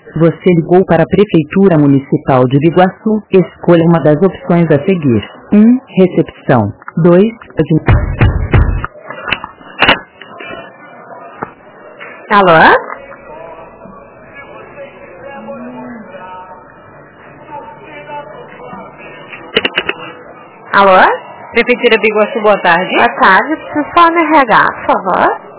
Você ligou para a Prefeitura Municipal de Biguaçu. Escolha uma das opções a seguir. 1. Recepção. 2. Alô? Alô? Prefeitura Biguaçu, boa tarde. Boa tarde, preciso falar no RH, por favor.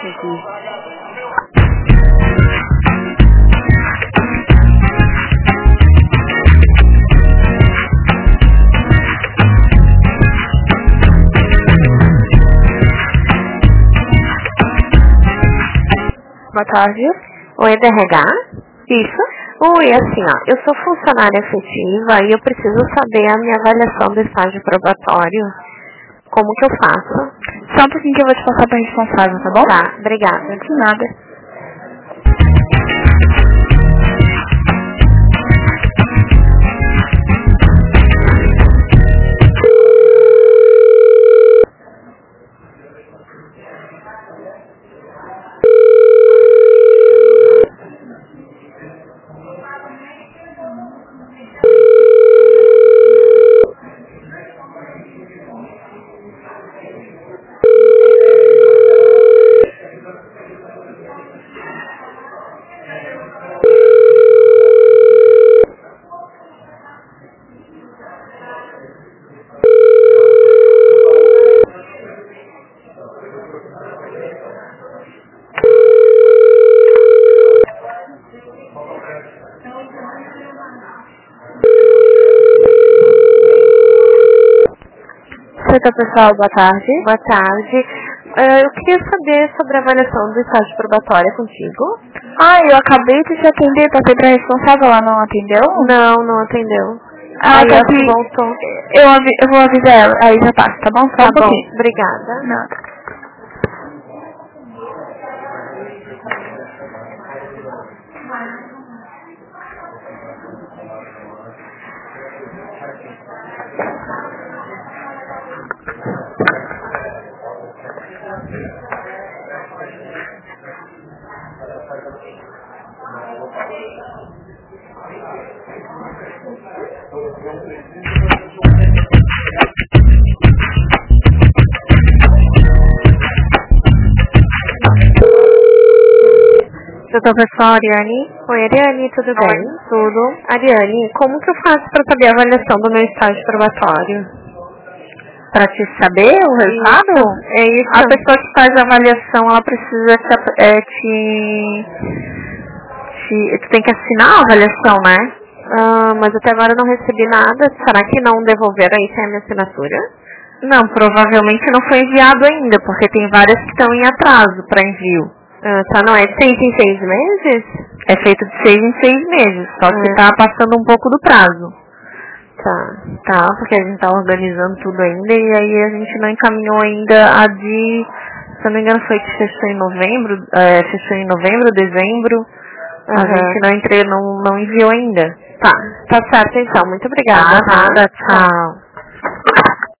Boa tarde. Oi, do RH? Isso. Oi, assim, ó, eu sou funcionária efetiva e eu preciso saber a minha avaliação do estágio probatório. Como que eu faço? Só um pouquinho que eu vou te passar para responsável, tá bom? Tá, obrigada. De nada. Setor pessoal, boa tarde. Boa tarde. Eu queria saber sobre a avaliação do estágio probatório contigo. Eu acabei de te atender, passei pra responsável, ela não atendeu? Não atendeu. Tá aqui. Voltou. Eu vou avisar ela, aí já passa, tá bom? Só um pouquinho. Obrigada. Não. Setor pessoal, Ariane. Oi, Ariane, tudo bem? Tudo. Ariane, como que eu faço para saber a avaliação do meu estágio probatório? Pra te saber o resultado? É isso. A pessoa que faz a avaliação, ela precisa tu tem que assinar a avaliação, né? Mas até agora eu não recebi nada. Será que não devolveram aí sem a minha assinatura? Não, provavelmente não foi enviado ainda, porque tem várias que estão em atraso para envio. Não é 6 em 6 meses? É feito de 6 em 6 meses, só que tá passando um pouco do prazo. Tá, porque a gente tá organizando tudo ainda e aí a gente não encaminhou ainda a de, se eu não me engano foi que fechou em novembro, dezembro, a gente não enviou ainda. Tá certo então, muito obrigada. Nada, tchau.